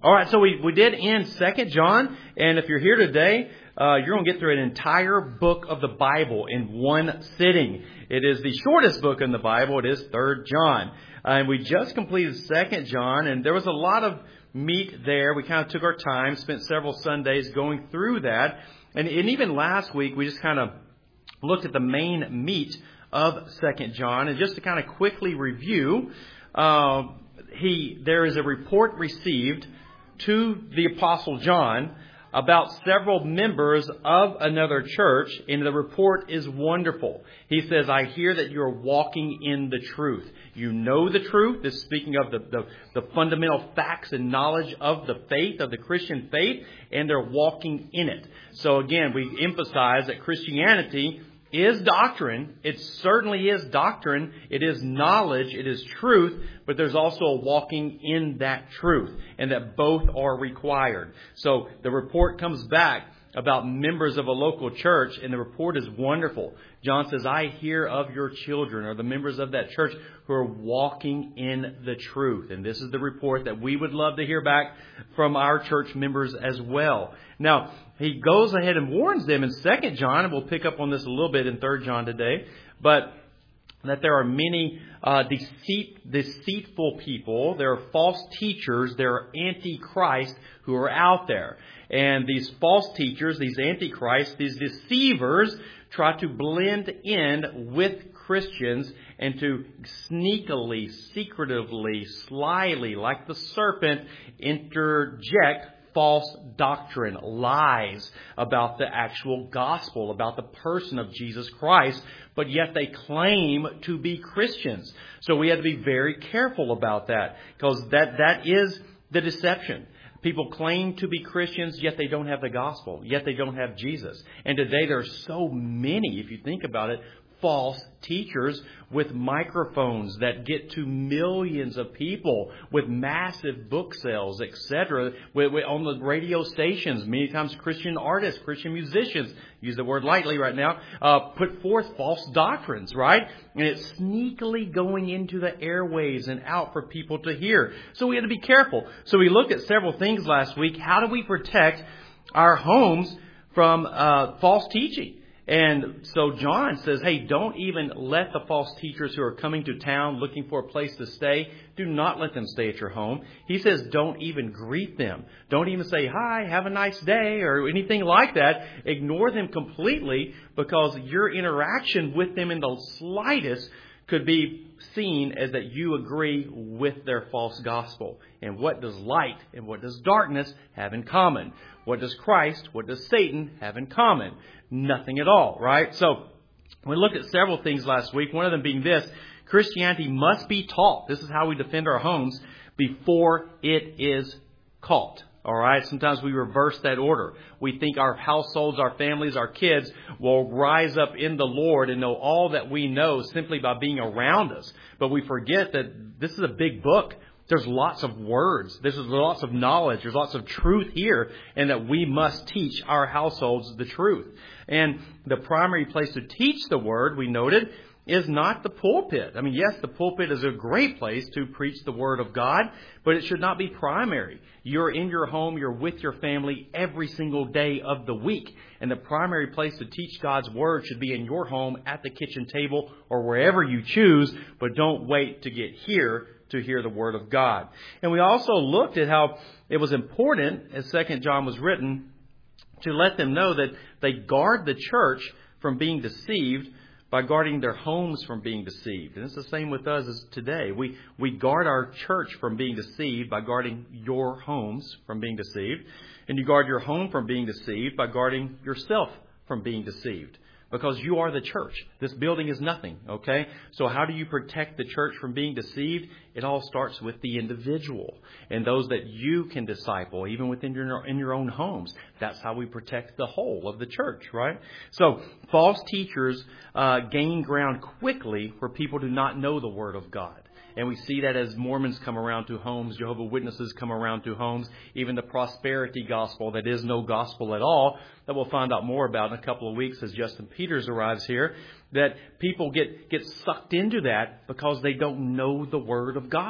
All right, so we did end 2 John, and if you're here today, you're going to get through an entire book of the Bible in one sitting. It is the shortest book in the Bible. It is 3 John. And we just completed 2 John, and there was a lot of meat there. We kind of took our time, spent several Sundays going through that. And even last week, we just kind of looked at the main meat of 2 John. And just to kind of quickly review, there is a report received to the Apostle John about several members of another church, and the report is wonderful. He says, I hear that you're walking in the truth. You know the truth. This is speaking of the fundamental facts and knowledge of the faith, of the Christian faith, and they're walking in it. So again, we emphasize that Christianity is doctrine. It certainly is doctrine. It is knowledge. It is truth. But there's also a walking in that truth, and that both are required. So the report comes back about members of a local church, and the report is wonderful. John says, I hear of your children, or the members of that church, who are walking in the truth. And this is the report that we would love to hear back from our church members as well. Now, he goes ahead and warns them in 2 John, and we'll pick up on this a little bit in 3 John today, but that there are many deceitful people, there are false teachers, there are antichrist who are out there. And these false teachers, these antichrists, these deceivers try to blend in with Christians and to sneakily, secretively, slyly, like the serpent, interject false doctrine, lies about the actual gospel, about the person of Jesus Christ, but yet they claim to be Christians. So we have to be very careful about that, because that is the deception. People claim to be Christians, yet they don't have the gospel, yet they don't have Jesus. And today there are so many, if you think about it, false teachers with microphones that get to millions of people, with massive book sales, etc. On the radio stations, many times Christian artists, Christian musicians, use the word lightly right now, put forth false doctrines, right? And it's sneakily going into the airwaves and out for people to hear. So we have to be careful. So we looked at several things last week. How do we protect our homes from false teaching? And so John says, hey, don't even let the false teachers who are coming to town looking for a place to stay, do not let them stay at your home. He says, don't even greet them. Don't even say, hi, have a nice day, or anything like that. Ignore them completely, because your interaction with them in the slightest could be seen as that you agree with their false gospel. And what does light and what does darkness have in common? What does Christ, what does Satan have in common? Nothing at all, right? So we looked at several things last week, one of them being this: Christianity must be taught. This is how we defend our homes before it is caught. All right. Sometimes we reverse that order. We think our households, our families, our kids will rise up in the Lord and know all that we know simply by being around us. But we forget that this is a big book. There's lots of words. There's lots of knowledge. There's lots of truth here, and that we must teach our households the truth. And the primary place to teach the word, we noted, is not the pulpit. I mean, yes, the pulpit is a great place to preach the Word of God, but it should not be primary. You're in your home, you're with your family every single day of the week. And the primary place to teach God's Word should be in your home, at the kitchen table, or wherever you choose, but don't wait to get here to hear the Word of God. And we also looked at how it was important, as 2 John was written, to let them know that they guard the church from being deceived by guarding their homes from being deceived. And it's the same with us as today. We guard our church from being deceived by guarding your homes from being deceived. And you guard your home from being deceived by guarding yourself from being deceived. Because you are the church. This building is nothing, okay? So how do you protect the church from being deceived? It all starts with the individual and those that you can disciple, even within your own homes. That's how we protect the whole of the church, right? So false teachers gain ground quickly where people do not know the Word of God. And we see that as Mormons come around to homes, Jehovah's Witnesses come around to homes, even the prosperity gospel that is no gospel at all, that we'll find out more about in a couple of weeks as Justin Peters arrives here, that people get sucked into that because they don't know the Word of God.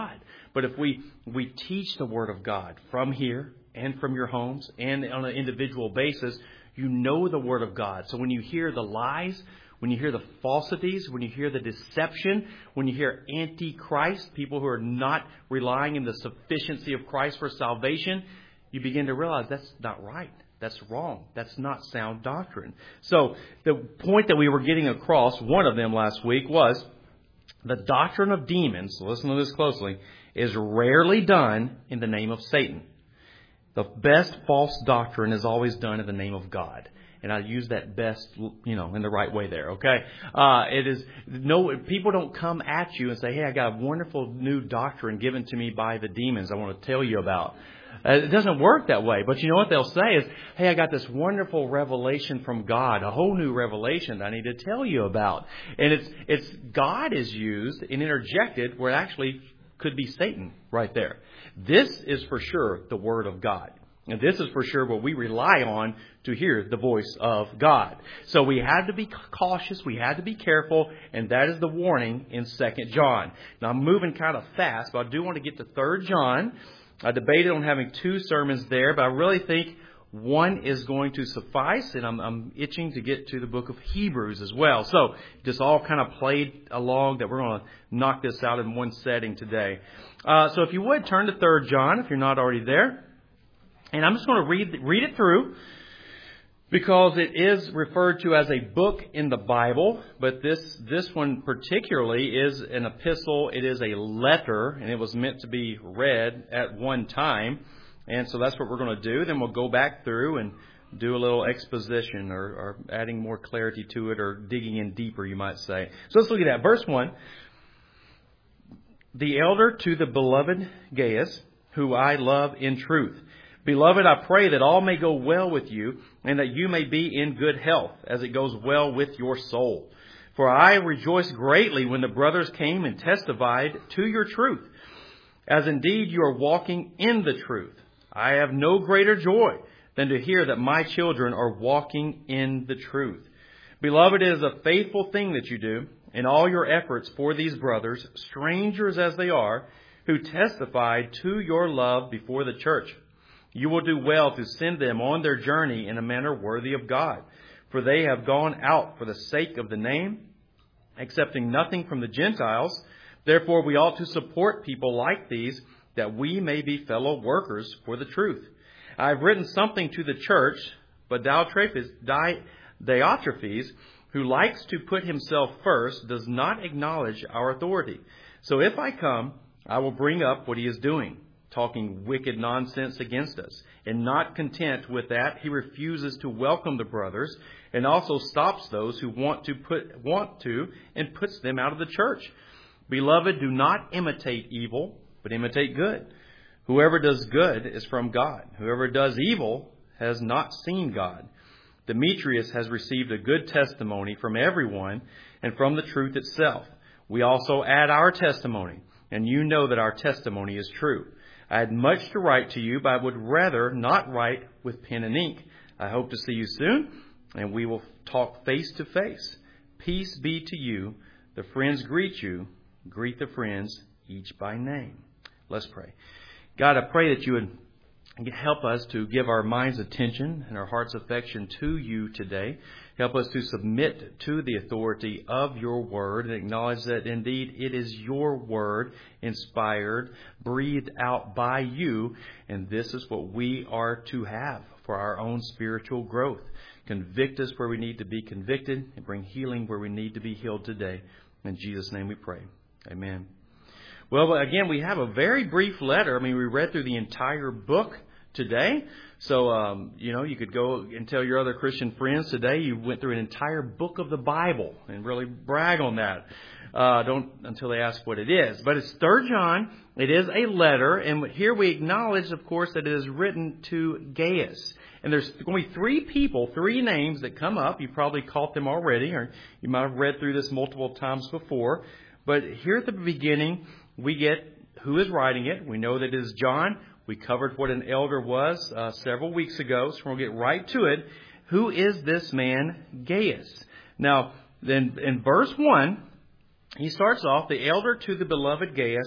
But if we teach the Word of God from here and from your homes and on an individual basis, you know the Word of God. So when you hear the lies, when you hear the falsities, when you hear the deception, when you hear antichrist, people who are not relying in the sufficiency of Christ for salvation, you begin to realize that's not right. That's wrong. That's not sound doctrine. So the point that we were getting across, one of them last week, was the doctrine of demons, listen to this closely, is rarely done in the name of Satan. The best false doctrine is always done in the name of God. And I use that best, in the right way there, okay? People don't come at you and say, hey, I got a wonderful new doctrine given to me by the demons I want to tell you about. It doesn't work that way. But you know what they'll say is, hey, I got this wonderful revelation from God, a whole new revelation that I need to tell you about. And it's God is used and interjected where it actually could be Satan right there. This is for sure the Word of God. And this is for sure what we rely on to hear the voice of God. So we had to be cautious. We had to be careful. And that is the warning in 2 John. Now, I'm moving kind of fast, but I do want to get to 3 John. I debated on having 2 sermons there, but I really think one is going to suffice. And I'm itching to get to the book of Hebrews as well. So just all kind of played along that we're going to knock this out in one setting today. So if you would, turn to 3 John if you're not already there. And I'm just going to read it through because it is referred to as a book in the Bible. But this one particularly is an epistle. It is a letter, and it was meant to be read at one time. And so that's what we're going to do. Then we'll go back through and do a little exposition or adding more clarity to it or digging in deeper, you might say. So let's look at that. Verse 1. The elder to the beloved Gaius, who I love in truth. Beloved, I pray that all may go well with you and that you may be in good health as it goes well with your soul. For I rejoiced greatly when the brothers came and testified to your truth, as indeed you are walking in the truth. I have no greater joy than to hear that my children are walking in the truth. Beloved, it is a faithful thing that you do in all your efforts for these brothers, strangers as they are, who testified to your love before the church. You will do well to send them on their journey in a manner worthy of God, for they have gone out for the sake of the name, accepting nothing from the Gentiles. Therefore, we ought to support people like these, that we may be fellow workers for the truth. I have written something to the church, but Diotrephes, who likes to put himself first, does not acknowledge our authority. So if I come, I will bring up what he is doing, talking wicked nonsense against us. And not content with that, he refuses to welcome the brothers and also stops those who want to and puts them out of the church. Beloved, do not imitate evil, but imitate good. Whoever does good is from God. Whoever does evil has not seen God. Demetrius has received a good testimony from everyone and from the truth itself. We also add our testimony, and you know that our testimony is true. I had much to write to you, but I would rather not write with pen and ink. I hope to see you soon, and we will talk face to face. Peace be to you. The friends greet you. Greet the friends, each by name. Let's pray. God, I pray that you would help us to give our mind's attention and our heart's affection to you today. Help us to submit to the authority of your word and acknowledge that indeed it is your word, inspired, breathed out by you, and this is what we are to have for our own spiritual growth. Convict us where we need to be convicted and bring healing where we need to be healed today. In Jesus' name we pray. Amen. Well, again, we have a very brief letter. I mean, we read through the entire book today. So, you could go and tell your other Christian friends today you went through an entire book of the Bible and really brag on that. Don't until they ask what it is. But it's 3 John. It is a letter. And here we acknowledge, of course, that it is written to Gaius. And there's going to be 3 people, 3 names that come up. You probably caught them already, or you might have read through this multiple times before. But here at the beginning, we get who is writing it. We know that it is John. We covered what an elder was several weeks ago, so we'll get right to it. Who is this man, Gaius? Now, then in verse 1, he starts off, the elder to the beloved Gaius,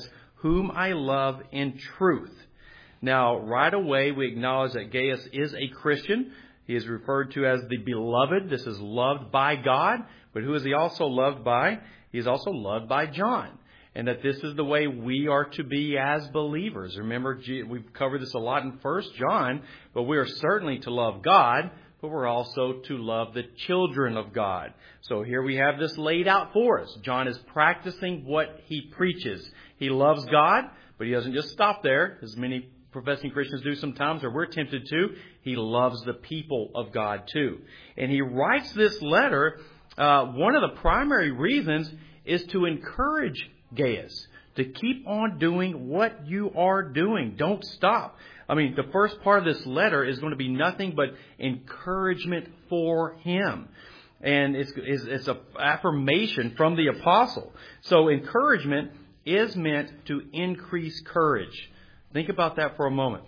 whom I love in truth. Now, right away, we acknowledge that Gaius is a Christian. He is referred to as the beloved. This is loved by God. But who is he also loved by? He is also loved by John. And that this is the way we are to be as believers. Remember, we've covered this a lot in 1 John, but we are certainly to love God, but we're also to love the children of God. So here we have this laid out for us. John is practicing what he preaches. He loves God, but he doesn't just stop there, as many professing Christians do sometimes, or we're tempted to. He loves the people of God too. And he writes this letter. One of the primary reasons is to encourage Gaius to keep on doing what you are doing. Don't stop. I mean, the first part of this letter is going to be nothing but encouragement for him. And it's an affirmation from the apostle. So encouragement is meant to increase courage. Think about that for a moment.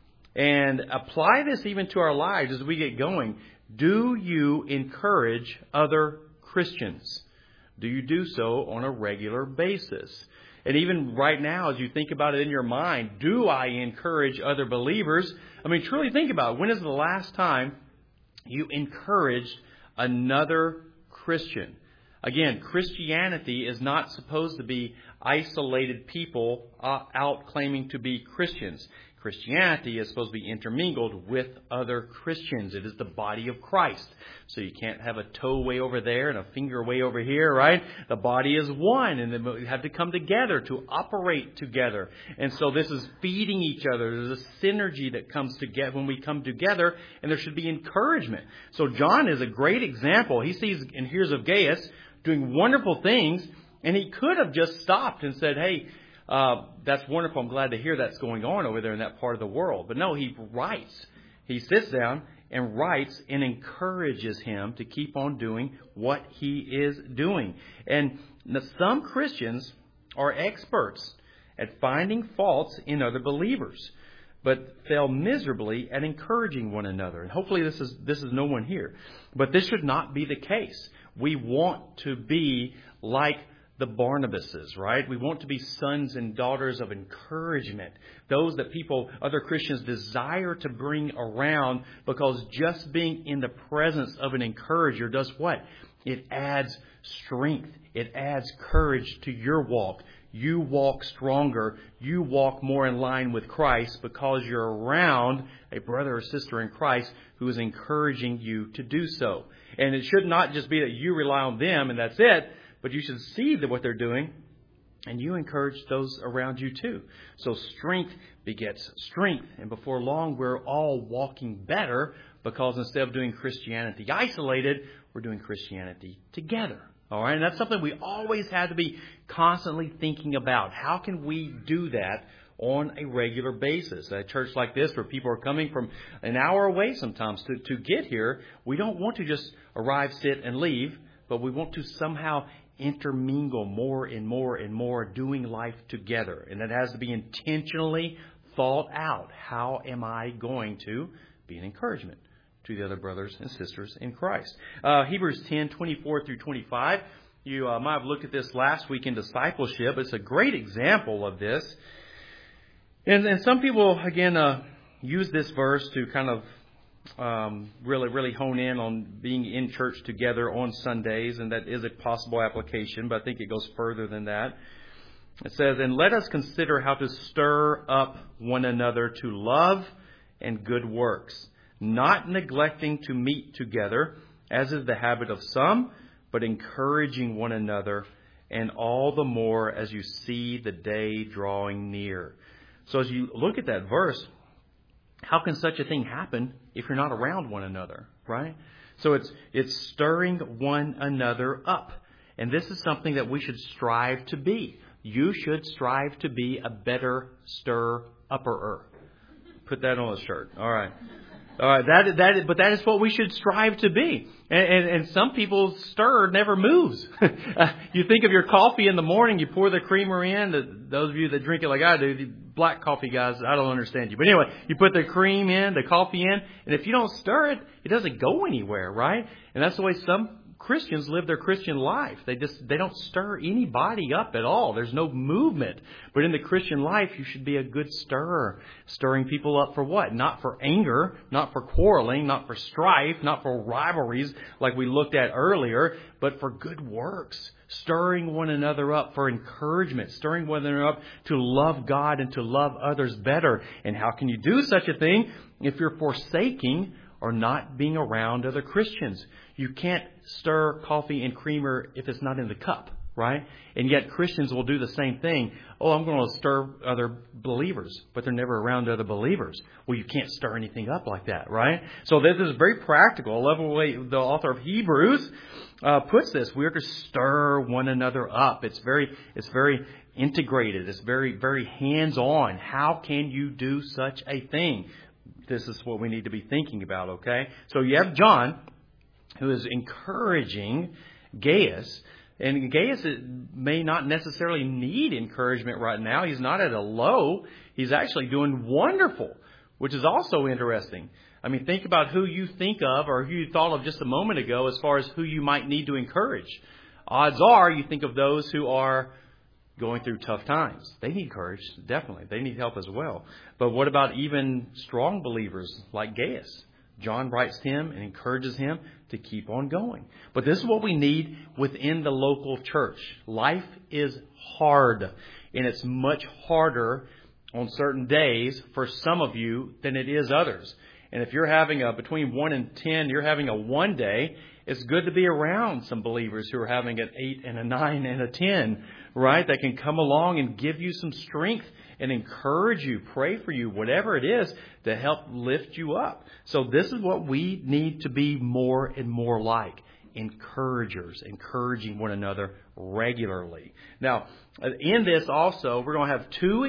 And apply this even to our lives as we get going. Do you encourage other Christians? Do you do so on a regular basis? And even right now, as you think about it in your mind, do I encourage other believers? I mean, truly think about it. When is the last time you encouraged another Christian? Again, Christianity is not supposed to be isolated people out claiming to be Christians. Christianity is supposed to be intermingled with other Christians. It is the body of Christ. So you can't have a toe way over there and a finger way over here, right? The body is one, and we have to come together to operate together. And so this is feeding each other. There's a synergy that comes together when we come together, and there should be encouragement. So John is a great example. He sees and hears of Gaius doing wonderful things, and he could have just stopped and said, hey, that's wonderful. I'm glad to hear that's going on over there in that part of the world. But no, he writes. He sits down and writes and encourages him to keep on doing what he is doing. And some Christians are experts at finding faults in other believers, but fail miserably at encouraging one another. And hopefully this is no one here. But this should not be the case. We want to be like the Barnabases, right? We want to be sons and daughters of encouragement. Those that other Christians desire to bring around, because just being in the presence of an encourager does what? It adds strength. It adds courage to your walk. You walk stronger. You walk more in line with Christ because you're around a brother or sister in Christ who is encouraging you to do so. And it should not just be that you rely on them and that's it, but you should see what they're doing, and you encourage those around you too. So strength begets strength. And before long, we're all walking better, because instead of doing Christianity isolated, we're doing Christianity together. All right, and that's something we always have to be constantly thinking about. How can we do that on a regular basis? At a church like this, where people are coming from an hour away sometimes to get here, we don't want to just arrive, sit, and leave, but we want to somehow intermingle more and more and more, doing life together. And that has to be intentionally thought out. How am I going to be an encouragement to the other brothers and sisters in Christ? Hebrews 10:24 through 25. You might have looked at this last week in discipleship. It's a great example of this. And some people, again, use this verse to kind of really hone in on being in church together on Sundays, and that is a possible application, but I think it goes further than that. It says, and let us consider how to stir up one another to love and good works, not neglecting to meet together, as is the habit of some, but encouraging one another, and all the more as you see the day drawing near. So as you look at that verse, how can such a thing happen if you're not around one another, right? So it's stirring one another up. And this is something that we should strive to be. You should strive to be a better stir-upperer. Put that on a shirt. All right. All right. But that is what we should strive to be. And some people's stir never moves. You think of your coffee in the morning, you pour the creamer in. Those of you that drink it like I do, the black coffee guys, I don't understand you. But anyway, you put the cream in, the coffee in, and if you don't stir it, it doesn't go anywhere, right? And that's the way some Christians live their Christian life. They don't stir anybody up at all. There's no movement. But in the Christian life, you should be a good stirrer. Stirring people up for what? Not for anger, not for quarreling, not for strife, not for rivalries like we looked at earlier, but for good works. Stirring one another up for encouragement. Stirring one another up to love God and to love others better. And how can you do such a thing if you're forsaking or not being around other Christians? You can't stir coffee and creamer if it's not in the cup, right? And yet Christians will do the same thing. Oh, I'm going to stir other believers, but they're never around other believers. Well, you can't stir anything up like that, right? So this is very practical. I love the way the author of Hebrews puts this. We are to stir one another up. It's very integrated. It's very, very hands-on. How can you do such a thing? This is what we need to be thinking about, okay? So you have John, who is encouraging Gaius. And Gaius may not necessarily need encouragement right now. He's not at a low. He's actually doing wonderful, which is also interesting. I mean, think about who you think of or who you thought of just a moment ago as far as who you might need to encourage. Odds are you think of those who are going through tough times. They need courage, definitely. They need help as well. But what about even strong believers like Gaius? John writes to him and encourages him to keep on going. But this is what we need within the local church. Life is hard, and it's much harder on certain days for some of you than it is others. And if you're having between 1 and 10, you're having a 1 day, it's good to be around some believers who are having an 8 and a 9 and a 10, right? That can come along and give you some strength and encourage you, pray for you, whatever it is to help lift you up. So this is what we need to be more and more like. Encouragers, encouraging one another regularly. Now, in this also, we're going to have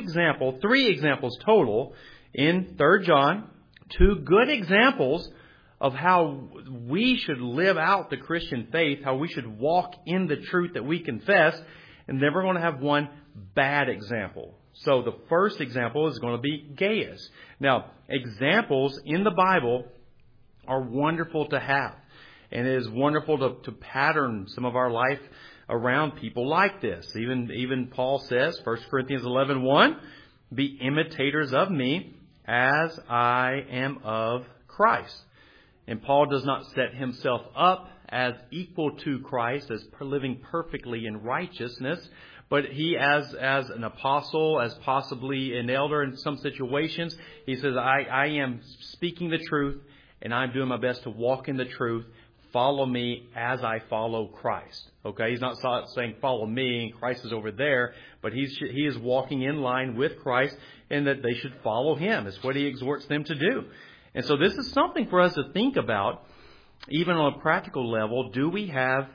three examples total in 3 John, 2 good examples of how we should live out the Christian faith, how we should walk in the truth that we confess, and then we're going to have 1 bad example. So the first example is going to be Gaius. Now, examples in the Bible are wonderful to have. And it is wonderful to pattern some of our life around people like this. Even Paul says, 1 Corinthians 11:1, be imitators of me as I am of Christ. And Paul does not set himself up as equal to Christ, as living perfectly in righteousness, but he, as an apostle, as possibly an elder in some situations, he says, I am speaking the truth, and I'm doing my best to walk in the truth. Follow me as I follow Christ. Okay, he's not saying follow me and Christ is over there, but he is walking in line with Christ, and that they should follow him. It's what he exhorts them to do. And so this is something for us to think about, even on a practical level. Do we have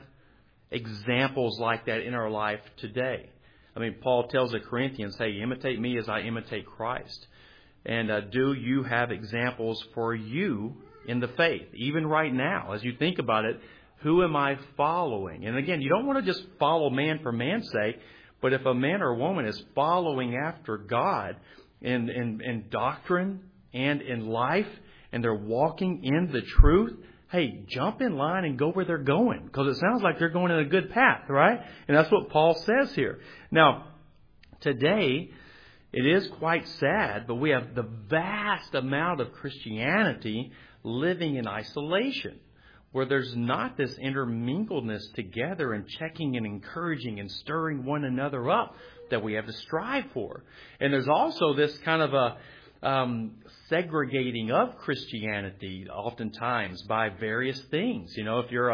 examples like that in our life today? I mean, Paul tells the Corinthians, hey, imitate me as I imitate Christ. And do you have examples for you in the faith? Even right now, as you think about it, who am I following? And again, you don't want to just follow man for man's sake, but if a man or a woman is following after God in doctrine and in life, and they're walking in the truth, hey, jump in line and go where they're going, because it sounds like they're going in a good path, right? And that's what Paul says here. Now, today, it is quite sad, but we have the vast amount of Christianity living in isolation, where there's not this intermingledness together and checking and encouraging and stirring one another up that we have to strive for. And there's also this kind of a segregating of Christianity oftentimes by various things. You know, if you're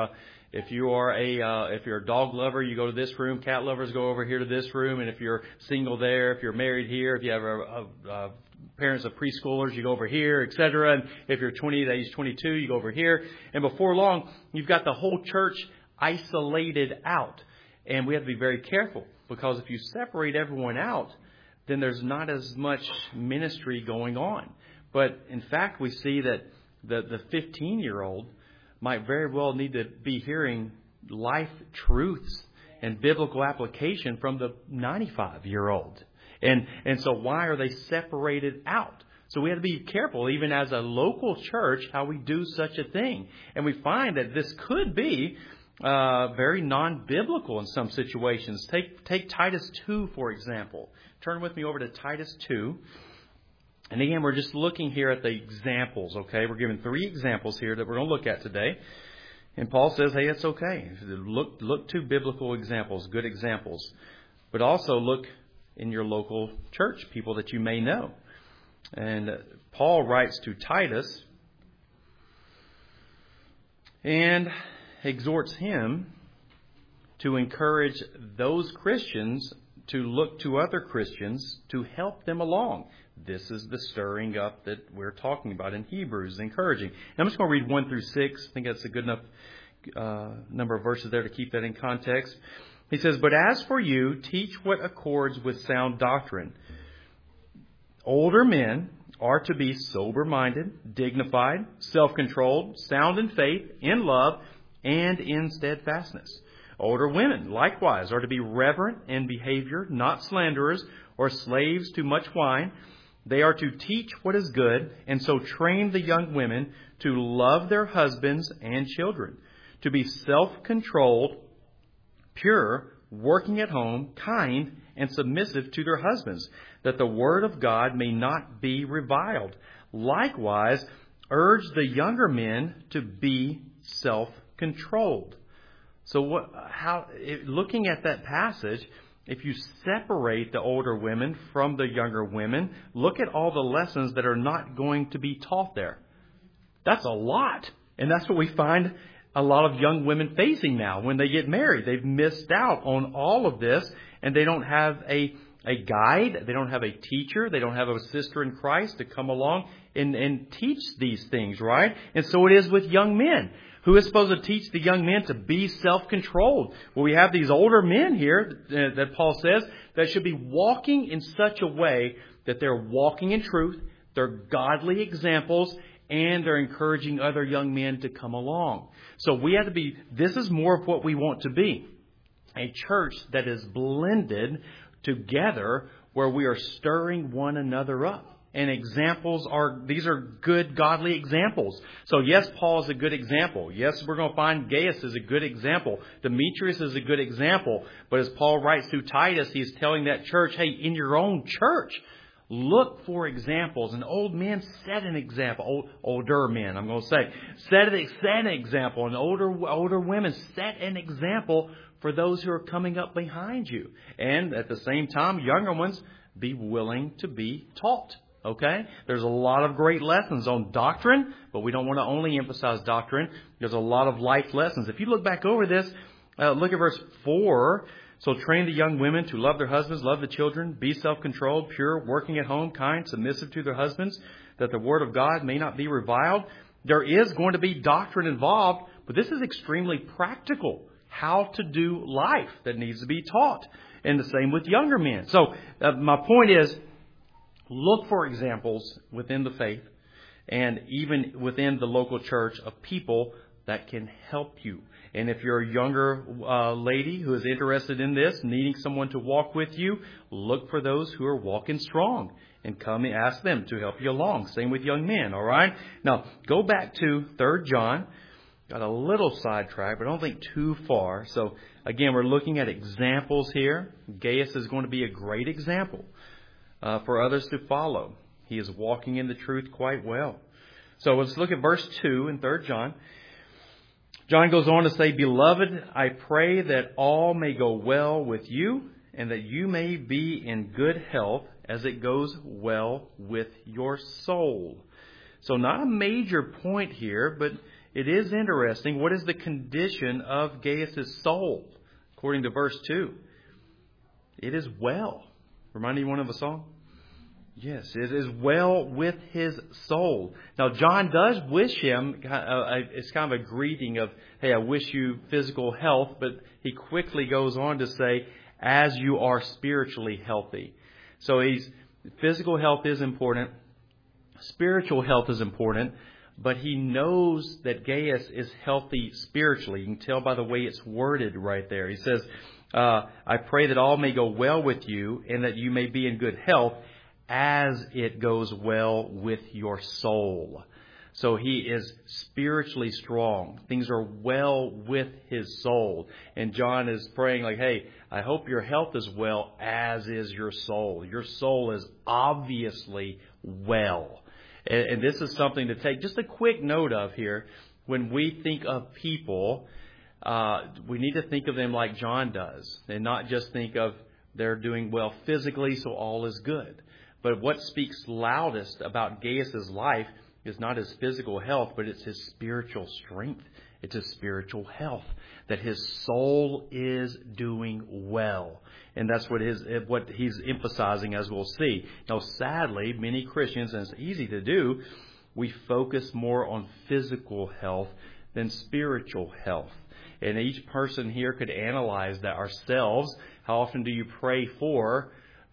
a dog lover, you go to this room. Cat lovers go over here to this room. And if you're single there, if you're married here, if you have parents of preschoolers, you go over here, etc. And if you're 20 to age 22, you go over here. And before long, you've got the whole church isolated out. And we have to be very careful, because if you separate everyone out, then there's not as much ministry going on. But in fact, we see that the 15-year-old might very well need to be hearing life truths and biblical application from the 95-year-old. And so why are they separated out? So we have to be careful, even as a local church, how we do such a thing. And we find that this could be very non-biblical in some situations. Take Titus 2, for example. Turn with me over to Titus 2. And again, we're just looking here at the examples, okay? We're given 3 examples here that we're going to look at today. And Paul says, hey, it's okay. Look to biblical examples, good examples. But also look in your local church, people that you may know. And Paul writes to Titus and exhorts him to encourage those Christians to look to other Christians to help them along. This is the stirring up that we're talking about in Hebrews, encouraging. And I'm just going to read 1 through 6. I think that's a good enough number of verses there to keep that in context. He says, but as for you, teach what accords with sound doctrine. Older men are to be sober-minded, dignified, self-controlled, sound in faith, in love, and in steadfastness. Older women, likewise, are to be reverent in behavior, not slanderers or slaves to much wine. They are to teach what is good, and so train the young women to love their husbands and children, to be self-controlled, pure, working at home, kind, and submissive to their husbands, that the word of God may not be reviled. Likewise, urge the younger men to be self-controlled. So looking at that passage, if you separate the older women from the younger women, look at all the lessons that are not going to be taught there. That's a lot. And that's what we find a lot of young women facing now when they get married. They've missed out on all of this, and they don't have a guide. They don't have a teacher. They don't have a sister in Christ to come along and teach these things, right? And so it is with young men. Who is supposed to teach the young men to be self-controlled? Well, we have these older men here that Paul says that should be walking in such a way that they're walking in truth, they're godly examples, and they're encouraging other young men to come along. So we have to be, this is more of what we want to be. A church that is blended together where we are stirring one another up. And these are good, godly examples. So yes, Paul is a good example. Yes, we're going to find Gaius is a good example. Demetrius is a good example. But as Paul writes to Titus, he's telling that church, hey, in your own church, look for examples. And old men set an example. Older men, I'm going to say. Set an example. And older women set an example for those who are coming up behind you. And at the same time, younger ones, be willing to be taught. Okay? There's a lot of great lessons on doctrine, but we don't want to only emphasize doctrine. There's a lot of life lessons. If you look back over this, look at verse 4. So train the young women to love their husbands, love the children, be self-controlled, pure, working at home, kind, submissive to their husbands, that the word of God may not be reviled. There is going to be doctrine involved, but this is extremely practical. How to do life that needs to be taught. And the same with younger men. So my point is, look for examples within the faith and even within the local church of people that can help you. And if you're a younger lady who is interested in this, needing someone to walk with you, look for those who are walking strong and come and ask them to help you along. Same with young men, all right? Now, go back to 3 John. Got a little sidetracked, but I don't think too far. So, again, we're looking at examples here. Gaius is going to be a great example for others to follow. He is walking in the truth quite well. So let's look at verse 2 in 3 John. John goes on to say, Beloved, I pray that all may go well with you, and that you may be in good health as it goes well with your soul. So not a major point here, but it is interesting. What is the condition of Gaius' soul? According to verse 2. It is well. Remind anyone of a song? Yes, it is well with his soul. Now, John does wish him, it's kind of a greeting of, hey, I wish you physical health, but he quickly goes on to say, as you are spiritually healthy. So physical health is important. Spiritual health is important. But he knows that Gaius is healthy spiritually. You can tell by the way it's worded right there. He says, I pray that all may go well with you and that you may be in good health as it goes well with your soul. So he is spiritually strong. Things are well with his soul. And John is praying like, hey, I hope your health is well, as is your soul. Your soul is obviously well. And this is something to take just a quick note of here. When we think of people, we need to think of them like John does, and not just think of they're doing well physically, so all is good. But what speaks loudest about Gaius' life is not his physical health, but it's his spiritual strength. It's his spiritual health, that his soul is doing well. And that's what he's emphasizing, as we'll see. Now, sadly, many Christians, and it's easy to do, we focus more on physical health than spiritual health. And each person here could analyze that ourselves. How often do you pray for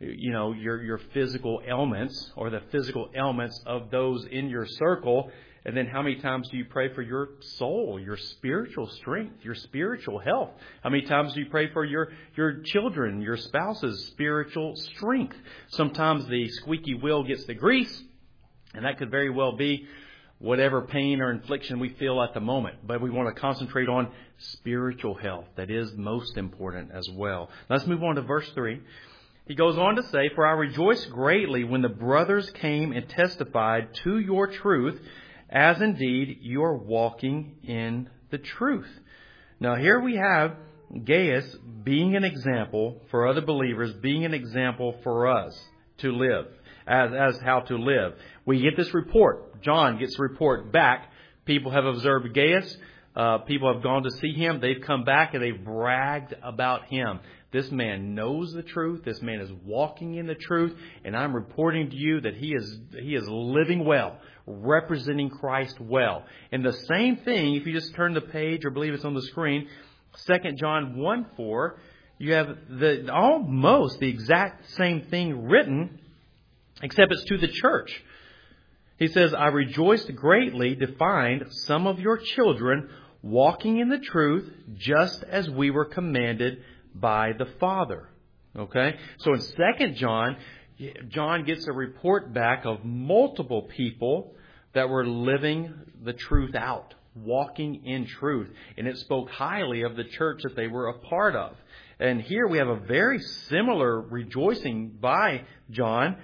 your physical ailments or the physical ailments of those in your circle? And then how many times do you pray for your soul, your spiritual strength, your spiritual health? How many times do you pray for your children, your spouse's spiritual strength? Sometimes the squeaky wheel gets the grease, and that could very well be whatever pain or infliction we feel at the moment. But we want to concentrate on spiritual health. That is most important as well. Let's move on to verse 3. He goes on to say, "For I rejoiced greatly when the brothers came and testified to your truth, as indeed you are walking in the truth." Now here we have Gaius being an example for other believers, being an example for us to live, as how to live. We get this report. John gets a report back. People have observed Gaius. People have gone to see him. They've come back and they've bragged about him. This man knows the truth. This man is walking in the truth. And I'm reporting to you that he is living well, representing Christ well. And the same thing, if you just turn the page, or believe it's on the screen, 2 John 1:4, you have almost the exact same thing written, except it's to the church. He says, "I rejoiced greatly to find some of your children walking in the truth, just as we were commanded by the Father." Okay? So in 2 John, John gets a report back of multiple people that were living the truth out, walking in truth. And it spoke highly of the church that they were a part of. And here we have a very similar rejoicing by John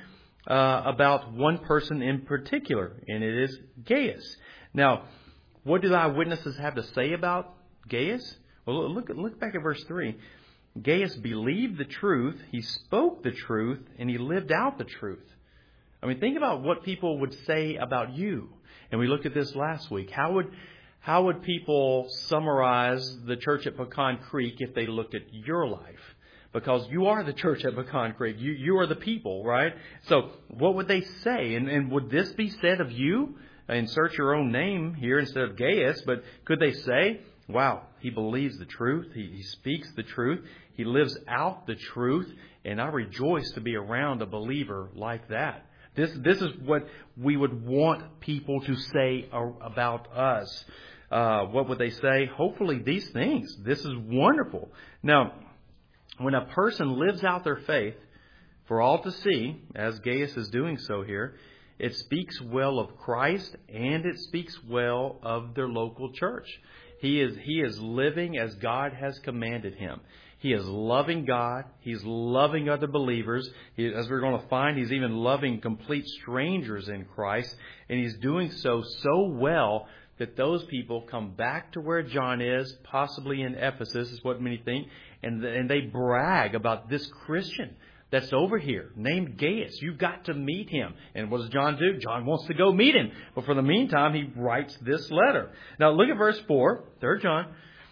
about one person in particular, and it is Gaius. Now, what do the eyewitnesses have to say about Gaius? Well, look back at verse 3. Gaius believed the truth, he spoke the truth, and he lived out the truth. I mean, think about what people would say about you. And we looked at this last week. How would people summarize the church at Pecan Creek if they looked at your life? Because you are the church at Pecan Creek. You are the people, right? So what would they say? And would this be said of you? Insert your own name here instead of Gaius. But could they say, wow, he believes the truth. He speaks the truth. He lives out the truth. And I rejoice to be around a believer like that. This is what we would want people to say about us. What would they say? Hopefully these things. This is wonderful. Now, when a person lives out their faith for all to see, as Gaius is doing so here, it speaks well of Christ and it speaks well of their local church. He is living as God has commanded him. He is loving God. He's loving other believers. As we're going to find, he's even loving complete strangers in Christ. And he's doing so well that those people come back to where John is, possibly in Ephesus, is what many think, and they brag about this Christian that's over here, named Gaius. You've got to meet him. And what does John do? John wants to go meet him. But for the meantime, he writes this letter. Now look at verse 4, 3 John.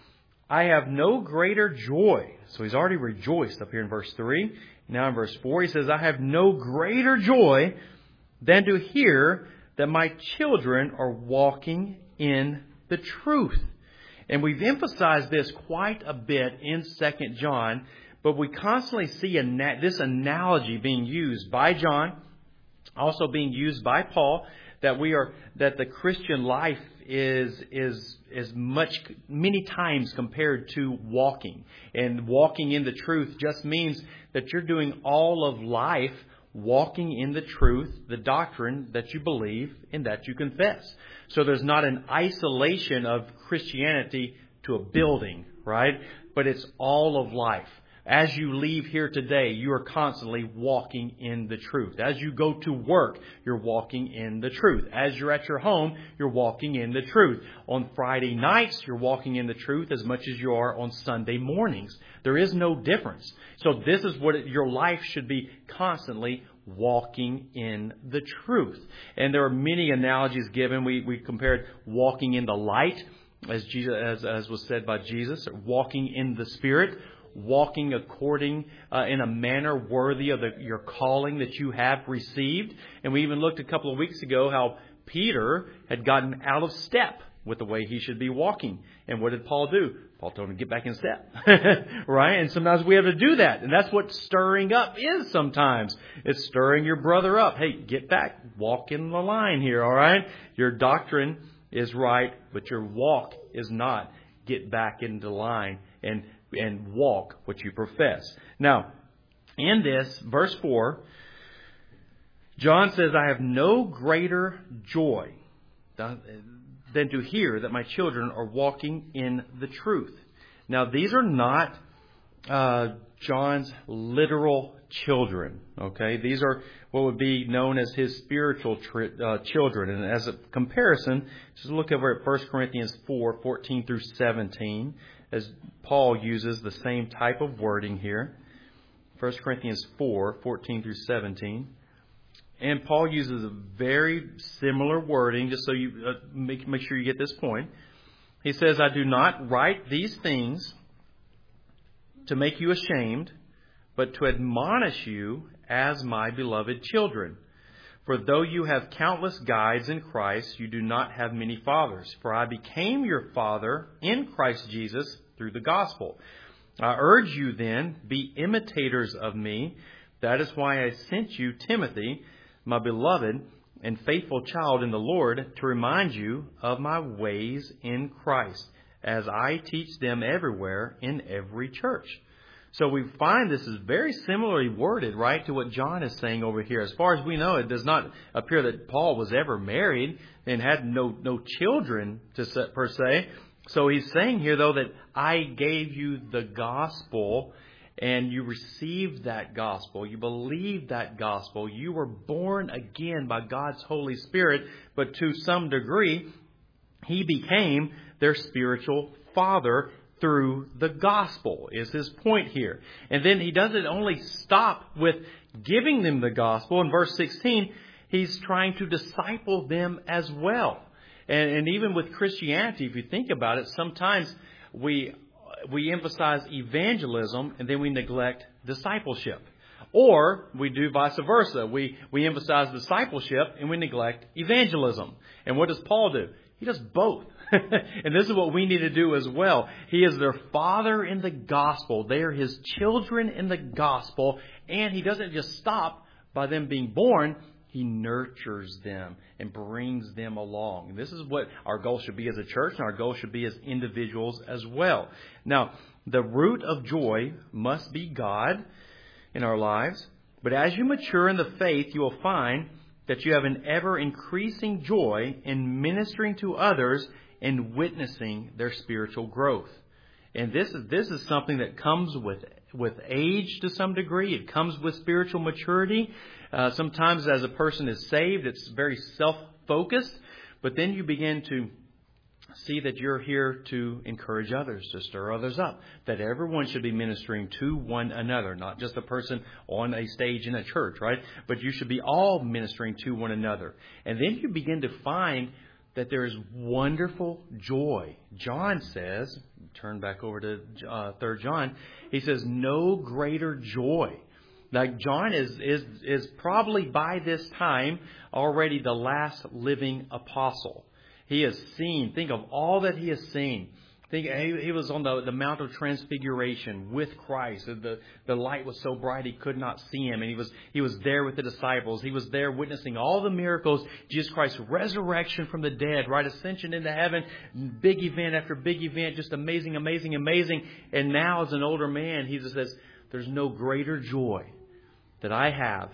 "I have no greater joy." So he's already rejoiced up here in verse 3. Now in verse 4, he says, "I have no greater joy than to hear that my children are walking in the truth." And we've emphasized this quite a bit in 2 John, but we constantly see this analogy being used by John, also being used by Paul, that the Christian life is many times compared to walking. And walking in the truth just means that you're doing all of life walking in the truth, the doctrine that you believe and that you confess. So there's not an isolation of Christianity to a building, right? But it's all of life. As you leave here today, you are constantly walking in the truth. As you go to work, you're walking in the truth. As you're at your home, you're walking in the truth. On Friday nights, you're walking in the truth as much as you are on Sunday mornings. There is no difference. So this is what your life should be, constantly walking in the truth. And there are many analogies given. We compared walking in the light, as was said by Jesus, walking in the Spirit, walking according in a manner worthy of your calling that you have received. And we even looked a couple of weeks ago how Peter had gotten out of step with the way he should be walking. And what did Paul do? Paul told him to get back in step. Right? And sometimes we have to do that. And that's what stirring up is sometimes. It's stirring your brother up. Hey, get back. Walk in the line here, all right? Your doctrine is right, but your walk is not. Get back into line and walk what you profess. Now, in this, verse 4, John says, I have no greater joy than to hear that my children are walking in the truth. Now, these are not John's literal children. Okay, these are what would be known as his spiritual children. And as a comparison, just look over at 1 Corinthians 4:14 through 17, as Paul uses the same type of wording here. 1 Corinthians 4:14 through 17. And Paul uses a very similar wording, just so you make sure you get this point. He says, I do not write these things to make you ashamed, but to admonish you as my beloved children. For though you have countless guides in Christ, you do not have many fathers. For I became your father in Christ Jesus through the gospel. I urge you then, be imitators of me. That is why I sent you Timothy, my beloved and faithful child in the Lord, to remind you of my ways in Christ, as I teach them everywhere in every church. So we find this is very similarly worded, right, to what John is saying over here. As far as we know, it does not appear that Paul was ever married and had no children per se. So he's saying here, though, that I gave you the gospel and you received that gospel. You believed that gospel. You were born again by God's Holy Spirit. But to some degree, he became their spiritual father through the gospel, is his point here. And then he doesn't only stop with giving them the gospel. In verse 16, he's trying to disciple them as well. And even with Christianity, if you think about it, sometimes we emphasize evangelism and then we neglect discipleship. Or we do vice versa. We emphasize discipleship and we neglect evangelism. And what does Paul do? He does both. And this is what we need to do as well. He is their father in the gospel. They are his children in the gospel. And he doesn't just stop by them being born. He nurtures them and brings them along. And this is what our goal should be as a church, and our goal should be as individuals as well. Now, the root of joy must be God in our lives. But as you mature in the faith, you will find that you have an ever-increasing joy in ministering to others and witnessing their spiritual growth. And this is something that comes with age to some degree. It comes with spiritual maturity. Sometimes as a person is saved, it's very self-focused. But then you begin to see that you're here to encourage others, to stir others up. That everyone should be ministering to one another, not just a person on a stage in a church, right? But you should be all ministering to one another. And then you begin to find that there is wonderful joy. John says, turn back over to 3 John, he says, no greater joy. Like John is probably by this time already the last living apostle. He has seen, think of all that he has seen. Think he was on the Mount of Transfiguration with Christ. The light was so bright he could not see him. And he was there with the disciples. He was there witnessing all the miracles. Jesus Christ's resurrection from the dead, right? Ascension into heaven. Big event after big event. Just amazing, amazing, amazing. And now as an older man, he just says, there's no greater joy that I have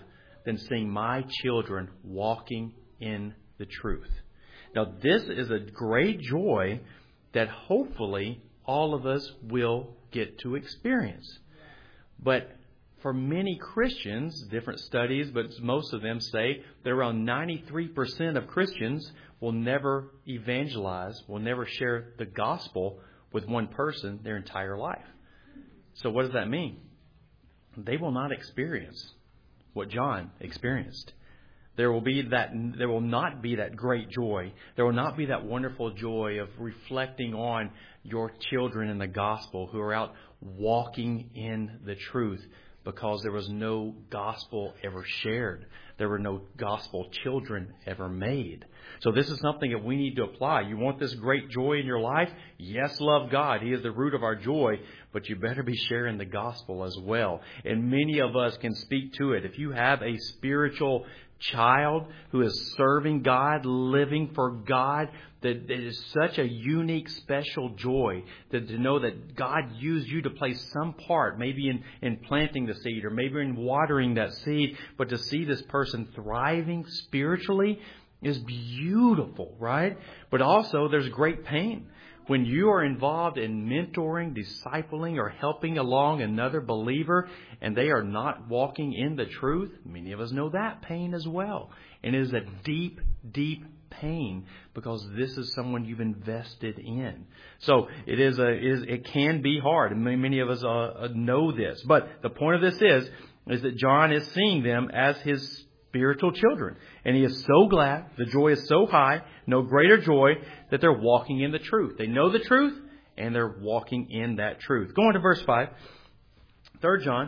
than seeing my children walking in the truth. Now, this is a great joy that hopefully all of us will get to experience. But for many Christians, different studies, but most of them say that around 93% of Christians will never evangelize, will never share the gospel with one person their entire life. So what does that mean? They will not experience what John experienced. There will not be that great joy. There will not be that wonderful joy of reflecting on your children in the gospel who are out walking in the truth, because there was no gospel ever shared. There were no gospel children ever made. So this is something that we need to apply. You want this great joy in your life? Yes, love God. He is the root of our joy, but you better be sharing the gospel as well. And many of us can speak to it. If you have a spiritual child who is serving God, living for God, that it is such a unique, special joy to know that God used you to play some part, maybe in planting the seed or maybe in watering that seed, but to see this person thriving spiritually is beautiful, right? But also there's great pain. When you are involved in mentoring, discipling, or helping along another believer and they are not walking in the truth, many of us know that pain as well. And it is a deep, deep pain because this is someone you've invested in. So it can be hard, and many of us know this. But the point of this is that John is seeing them as his spiritual children. And he is so glad, the joy is so high, no greater joy, that they're walking in the truth. They know the truth, and they're walking in that truth. Go on to verse 5. 3 John.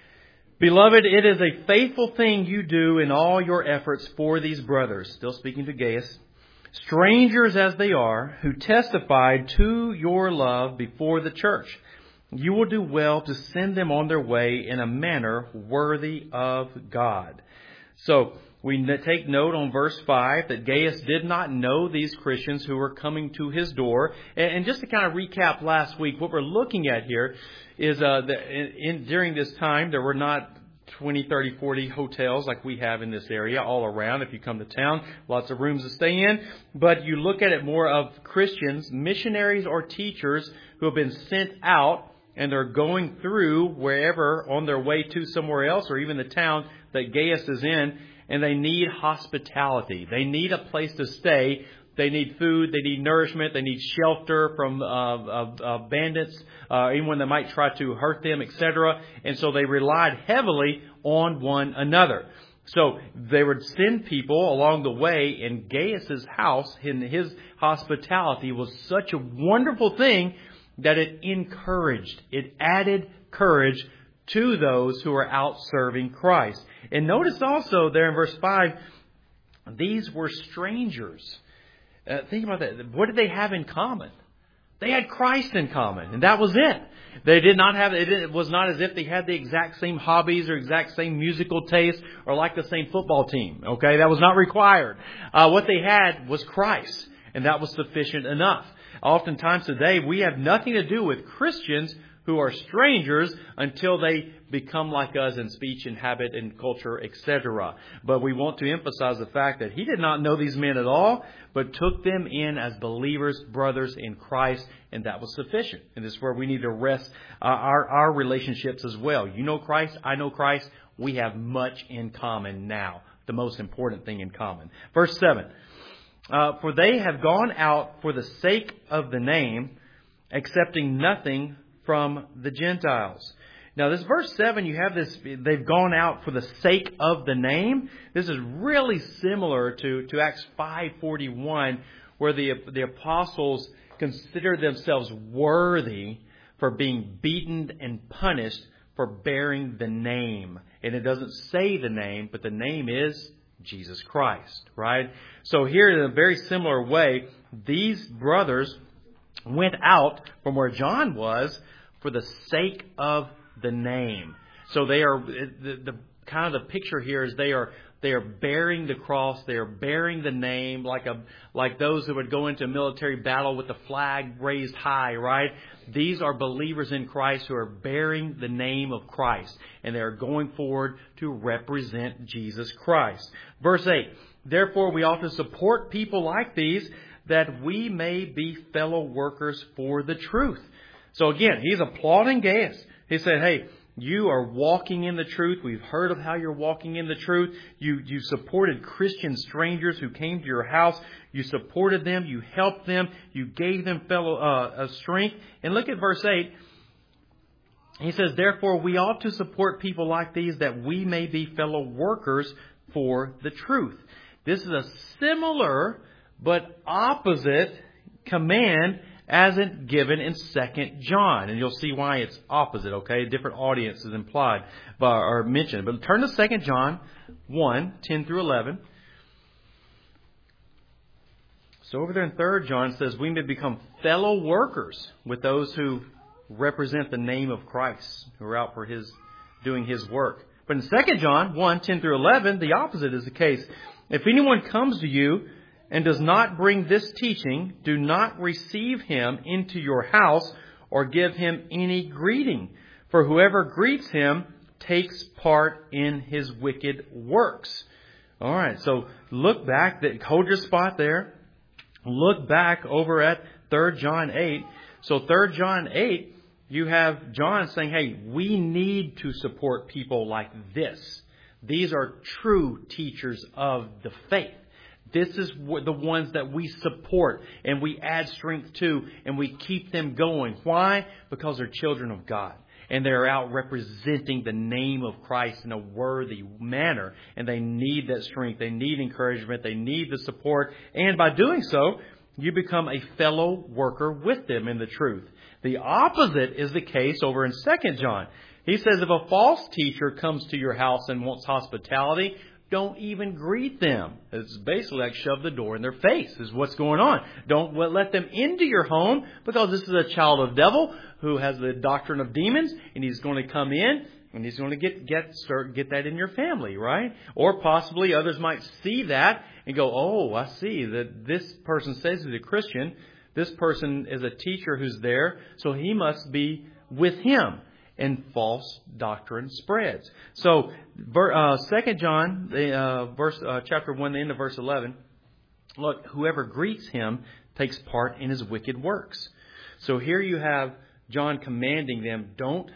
Beloved, it is a faithful thing you do in all your efforts for these brothers, still speaking to Gaius, strangers as they are, who testified to your love before the church. You will do well to send them on their way in a manner worthy of God. So we take note on verse 5 that Gaius did not know these Christians who were coming to his door. And just to kind of recap last week, what we're looking at here is during this time, there were not 20, 30, 40 hotels like we have in this area all around. If you come to town, lots of rooms to stay in. But you look at it more of Christians, missionaries or teachers who have been sent out, and they're going through wherever on their way to somewhere else or even the town that Gaius is in, and they need hospitality. They need a place to stay. They need food. They need nourishment. They need shelter from bandits, anyone that might try to hurt them, etc. And so they relied heavily on one another. So they would send people along the way, and Gaius's house, in his hospitality, was such a wonderful thing that it encouraged, it added courage to those who are out serving Christ. And notice also there in verse 5, these were strangers. Think about that. What did they have in common? They had Christ in common, and that was it. They did not have, it was not as if they had the exact same hobbies or exact same musical taste or like the same football team. Okay, that was not required. What they had was Christ, and that was sufficient enough. Oftentimes today, we have nothing to do with Christians who are strangers until they become like us in speech and habit and culture, etc. But we want to emphasize the fact that he did not know these men at all, but took them in as believers, brothers in Christ, and that was sufficient. And this is where we need to rest our relationships as well. You know Christ, I know Christ. We have much in common now, the most important thing in common. Verse 7. For they have gone out for the sake of the name, accepting nothing from the Gentiles. Now, this verse 7, you have this, they've gone out for the sake of the name. This is really similar to Acts 5:41, where the apostles consider themselves worthy for being beaten and punished for bearing the name. And it doesn't say the name, but the name is Jesus Christ, right? So here in a very similar way, these brothers went out from where John was for the sake of the name. So they are, the kind of the picture here is they are They are bearing the cross. They are bearing the name like those who would go into a military battle with the flag raised high, right? These are believers in Christ who are bearing the name of Christ. And they are going forward to represent Jesus Christ. Verse 8, therefore we ought to support people like these, that we may be fellow workers for the truth. So again, he's applauding Gaius. He said, hey, you are walking in the truth. We've heard of how you're walking in the truth. You supported Christian strangers who came to your house. You supported them. You helped them. You gave them strength. And look at verse 8. He says, therefore we ought to support people like these, that we may be fellow workers for the truth. This is a similar but opposite command as it given in 2 John. And you'll see why it's opposite, okay? Different audience is implied or mentioned. But turn to 2 John 1, 10 through 11. So over there in 3 John it says, we may become fellow workers with those who represent the name of Christ, who are out for doing His work. But in 2 John 1, 10 through 11, the opposite is the case. If anyone comes to you and does not bring this teaching, do not receive him into your house or give him any greeting. For whoever greets him takes part in his wicked works. All right, so look back, hold your spot there. Look back over at 3 John 8. So 3 John 8, you have John saying, hey, we need to support people like this. These are true teachers of the faith. This is the ones that we support and we add strength to and we keep them going. Why? Because they're children of God and they're out representing the name of Christ in a worthy manner. And they need that strength. They need encouragement. They need the support. And by doing so, you become a fellow worker with them in the truth. The opposite is the case over in 2 John. He says if a false teacher comes to your house and wants hospitality, don't even greet them. It's basically like shove the door in their face is what's going on. Don't let them into your home because this is a child of the devil who has the doctrine of demons and he's going to come in and he's going to get that in your family, right? Or possibly others might see that and go, oh, I see that this person says he's a Christian. This person is a teacher who's there, so he must be with him. And false doctrine spreads. So, 2 John, chapter 1, the end of verse 11. Look, whoever greets him takes part in his wicked works. So here you have John commanding them, don't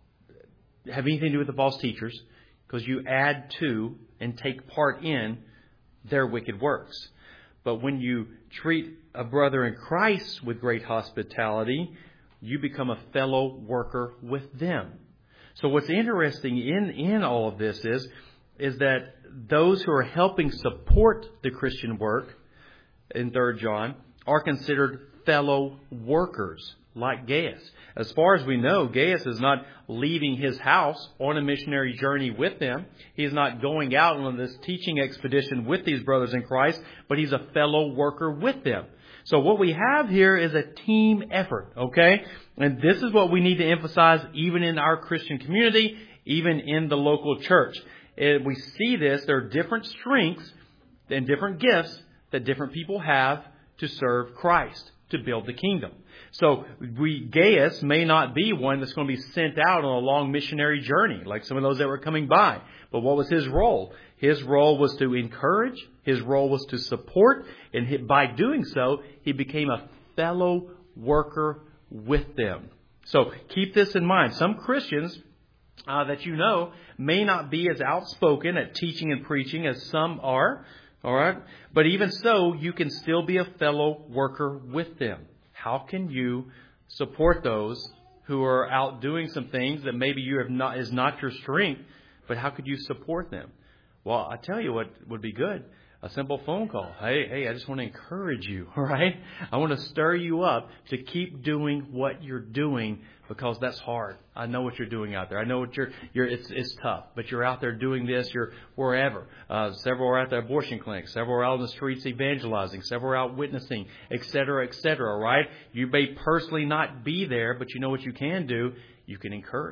have anything to do with the false teachers, because you add to and take part in their wicked works. But when you treat a brother in Christ with great hospitality, you become a fellow worker with them. So what's interesting in all of this is that those who are helping support the Christian work in 3 John are considered fellow workers like Gaius. As far as we know, Gaius is not leaving his house on a missionary journey with them. He's not going out on this teaching expedition with these brothers in Christ, but he's a fellow worker with them. So what we have here is a team effort, okay? And this is what we need to emphasize even in our Christian community, even in the local church. We see this, there are different strengths and different gifts that different people have to serve Christ, to build the kingdom. So Gaius may not be one that's going to be sent out on a long missionary journey like some of those that were coming by. But what was his role? His role was to encourage. His role was to support. And by doing so, he became a fellow worker with them. So keep this in mind. Some Christians that you know may not be as outspoken at teaching and preaching as some are. All right. But even so, you can still be a fellow worker with them. How can you support those who are out doing some things that maybe is not your strength, but how could you support them? Well, I tell you what would be good. A simple phone call. Hey, I just want to encourage you, all right? I want to stir you up to keep doing what you're doing because that's hard. I know what you're doing out there. I know what it's tough, but you're out there doing this. You're wherever. Several are at the abortion clinic. Several are out on the streets evangelizing. Several are out witnessing, et cetera, right? You may personally not be there, but you know what you can do? You can encourage.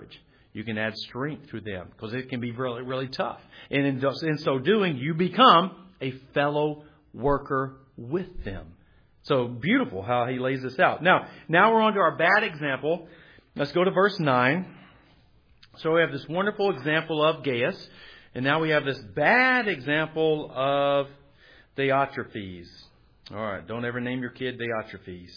You can add strength to them because it can be really, really tough. And in so doing, you become a fellow worker with them. So beautiful how he lays this out. Now we're on to our bad example. Let's go to verse 9. So we have this wonderful example of Gaius. And now we have this bad example of Diotrephes. All right. Don't ever name your kid Diotrephes.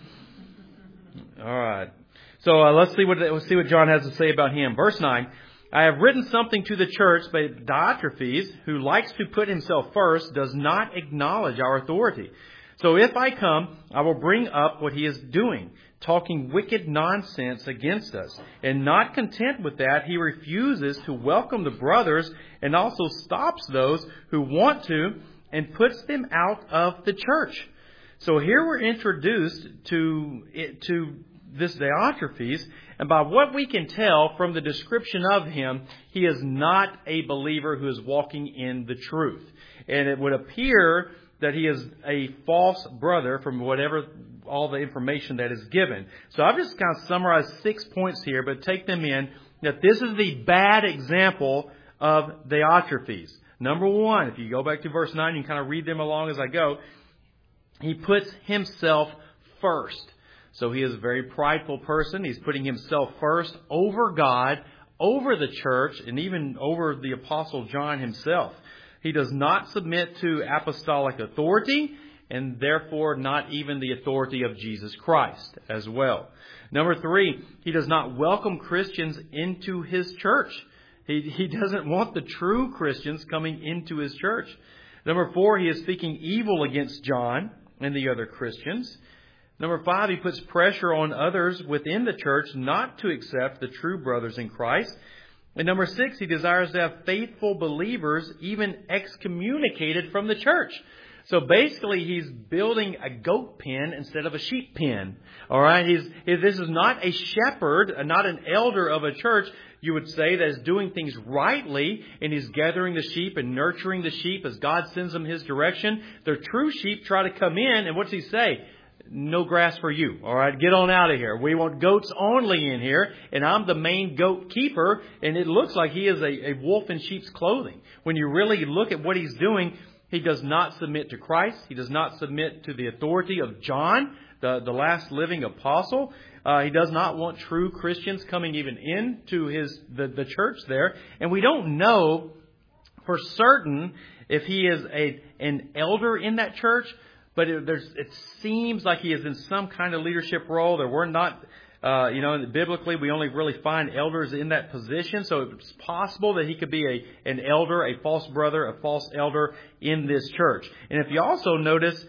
All right. So let's see what John has to say about him. Verse 9. I have written something to the church, but Diotrephes, who likes to put himself first, does not acknowledge our authority. So if I come, I will bring up what he is doing, talking wicked nonsense against us. And not content with that, he refuses to welcome the brothers and also stops those who want to and puts them out of the church. So here we're introduced to this Diotrephes, and by what we can tell from the description of him, he is not a believer who is walking in the truth. And it would appear that he is a false brother from all the information that is given. So I've just kind of summarized 6 points here, but take them in, that this is the bad example of Diotrephes. Number 1, if you go back to verse 9, you can kind of read them along as I go. He puts himself first. So he is a very prideful person. He's putting himself first over God, over the church, and even over the Apostle John himself. He does not submit to apostolic authority, and therefore not even the authority of Jesus Christ as well. Number 3, he does not welcome Christians into his church. He doesn't want the true Christians coming into his church. Number 4, he is speaking evil against John and the other Christians. Number 5, he puts pressure on others within the church not to accept the true brothers in Christ. And number 6, he desires to have faithful believers even excommunicated from the church. So basically, he's building a goat pen instead of a sheep pen. All right, this is not a shepherd, not an elder of a church, you would say, that is doing things rightly, and he's gathering the sheep and nurturing the sheep as God sends them his direction. The true sheep try to come in, and what's he say? No grass for you. All right, get on out of here. We want goats only in here, and I'm the main goat keeper, and it looks like he is a wolf in sheep's clothing. When you really look at what he's doing, he does not submit to Christ. He does not submit to the authority of John, the last living apostle. He does not want true Christians coming even into the church there. And we don't know for certain if he is an elder in that church, but it seems like he is in some kind of leadership role. There were not, biblically we only really find elders in that position. So it's possible that he could be an elder, a false brother, a false elder in this church. And if you also notice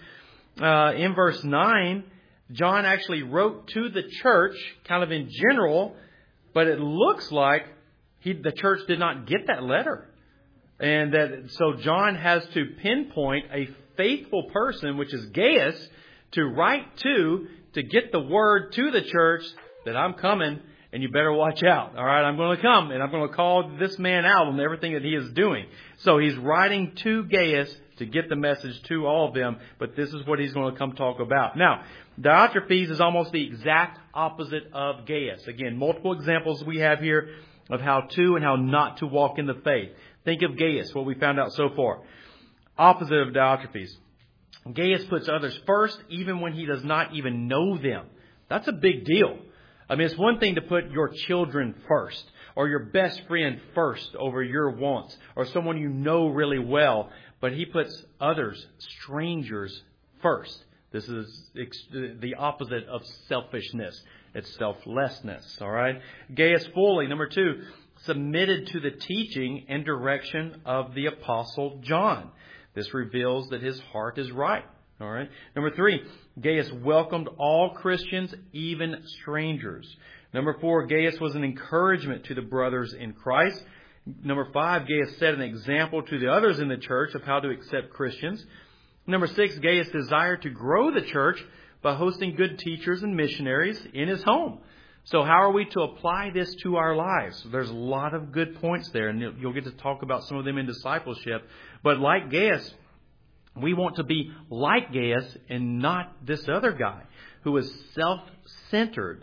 in verse 9, John actually wrote to the church kind of in general, but it looks like the church did not get that letter. And so John has to pinpoint a faithful person, which is Gaius, to write to get the word to the church that I'm coming and you better watch out. All right, I'm going to come and I'm going to call this man out on everything that he is doing. So he's writing to Gaius to get the message to all of them, but this is what he's going to come talk about. Now, Diotrephes is almost the exact opposite of Gaius. Again, multiple examples we have here of how to and how not to walk in the faith. Think of Gaius, what we found out so far. Opposite of Diotrephes. Gaius puts others first even when he does not even know them. That's a big deal. I mean, it's one thing to put your children first or your best friend first over your wants or someone you know really well, but he puts others, strangers, first. This is the opposite of selfishness. It's selflessness, all right? Gaius fully, number 2, submitted to the teaching and direction of the Apostle John. This reveals that his heart is right. All right. Number 3, Gaius welcomed all Christians, even strangers. Number 4, Gaius was an encouragement to the brothers in Christ. Number 5, Gaius set an example to the others in the church of how to accept Christians. Number 6, Gaius desired to grow the church by hosting good teachers and missionaries in his home. So how are we to apply this to our lives? There's a lot of good points there, and you'll get to talk about some of them in discipleship. But like Gaius, we want to be like Gaius and not this other guy who is self-centered.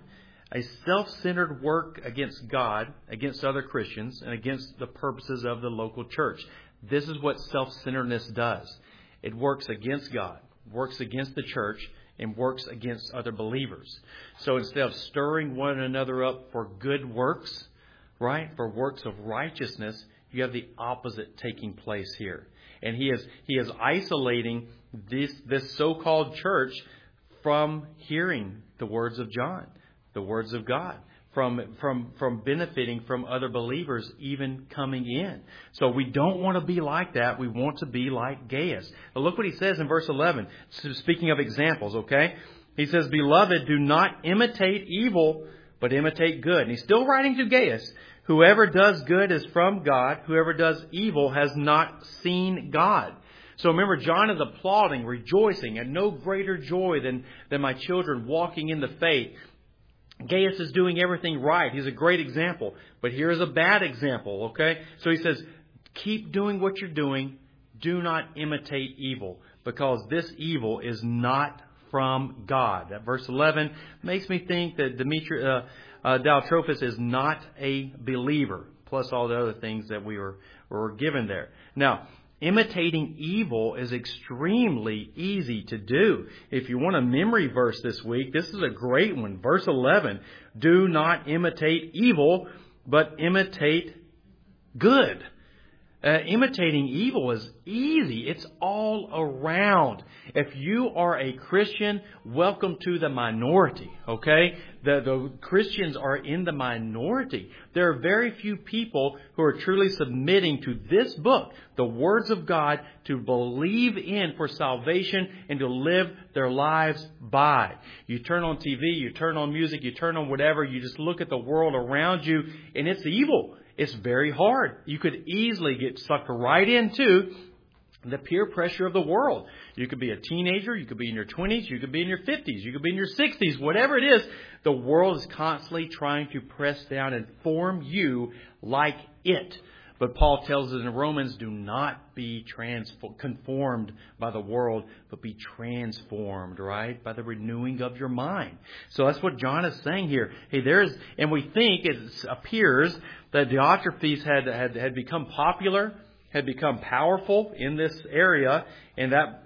a self-centered work against God, against other Christians, and against the purposes of the local church. This is what self-centeredness does. It works against God, works against the church, and works against other believers. So instead of stirring one another up for good works, right, for works of righteousness, you have the opposite taking place here. And he is isolating this so-called church from hearing the words of John, the words of God, from benefiting from other believers even coming in. So we don't want to be like that. We want to be like Gaius. Now look what he says in verse 11. So speaking of examples, okay? He says, "Beloved, do not imitate evil, but imitate good." And he's still writing to Gaius. "Whoever does good is from God. Whoever does evil has not seen God." So remember, John is applauding, rejoicing, and no greater joy than my children walking in the faith. Gaius is doing everything right. He's a great example. But here's a bad example, okay? So he says, keep doing what you're doing. Do not imitate evil, because this evil is not from God. That verse 11 makes me think that Diotrephes is not a believer, plus all the other things that we were given there. Now, imitating evil is extremely easy to do. If you want a memory verse this week, this is a great one. Verse 11, "Do not imitate evil, but imitate good." Imitating evil is easy. It's all around. If you are a Christian, welcome to the minority, okay? The Christians are in the minority. There are very few people who are truly submitting to this book, the words of God, to believe in for salvation and to live their lives by. You turn on TV, you turn on music, you turn on whatever, you just look at the world around you, and it's evil. It's very hard. You could easily get sucked right into the peer pressure of the world. You could be a teenager. You could be in your 20s. You could be in your 50s. You could be in your 60s. Whatever it is, the world is constantly trying to press down and form you like it. But Paul tells us in Romans, do not be conformed by the world, but be transformed, right? By the renewing of your mind. So that's what John is saying here. Hey, and we think it appears that Diotrephes had become popular, had become powerful in this area, and that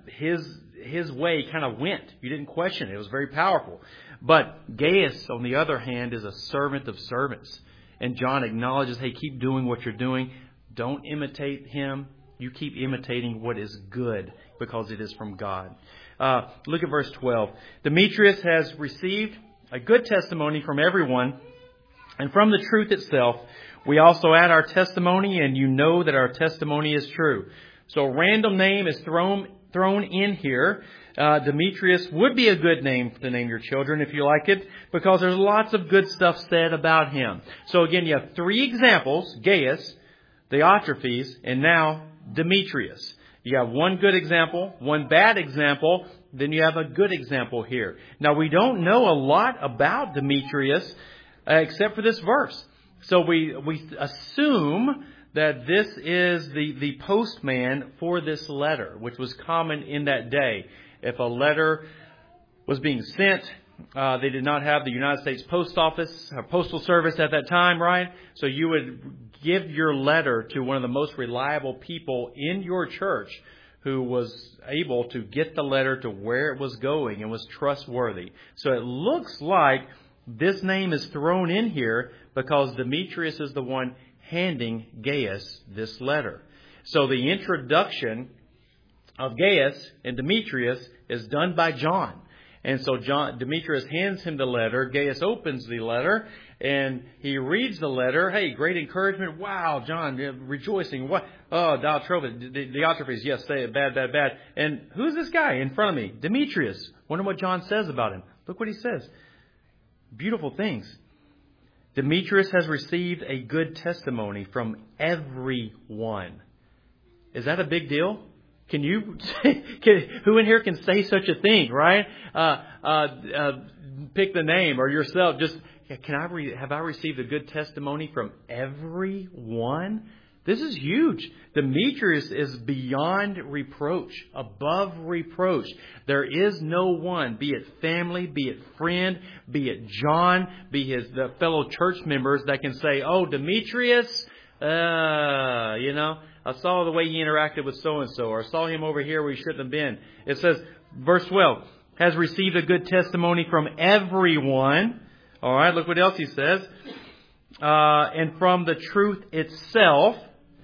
his way kind of went. You didn't question it. It was very powerful. But Gaius, on the other hand, is a servant of servants. And John acknowledges, hey, keep doing what you're doing. Don't imitate him. You keep imitating what is good, because it is from God. Look at verse 12. "Demetrius has received a good testimony from everyone, and from the truth itself, we also add our testimony, and you know that our testimony is true." So a random name is thrown in here. Demetrius would be a good name to name your children if you like it, because there's lots of good stuff said about him. So again, you have three examples: Gaius, Diotrephes, and now Demetrius. You have one good example, one bad example, then you have a good example here. Now, we don't know a lot about Demetrius except for this verse. So we assume that this is the postman for this letter, which was common in that day. If a letter was being sent, they did not have the United States Post Office or Postal Service at that time, right? So you would give your letter to one of the most reliable people in your church who was able to get the letter to where it was going and was trustworthy. So it looks like this name is thrown in here because Demetrius is the one handing Gaius this letter. So the introduction of Gaius and Demetrius is done by John. And so Demetrius hands him the letter. Gaius opens the letter and he reads the letter. Hey, great encouragement. Wow, John, rejoicing. What? Oh, Diotrephes. Yes, say it. Bad. And who's this guy in front of me? Demetrius. Wonder what John says about him. Look what he says. Beautiful things. Demetrius has received a good testimony from everyone. Is that a big deal? Can you? Who in here can say such a thing, right? Pick the name or yourself. Just have I received a good testimony from everyone? This is huge. Demetrius is beyond reproach, above reproach. There is no one, be it family, be it friend, be it John, be the fellow church members that can say, oh, Demetrius, I saw the way he interacted with so-and-so, or I saw him over here where he shouldn't have been. It says, verse 12, has received a good testimony from everyone. All right, look what else he says. And from the truth itself,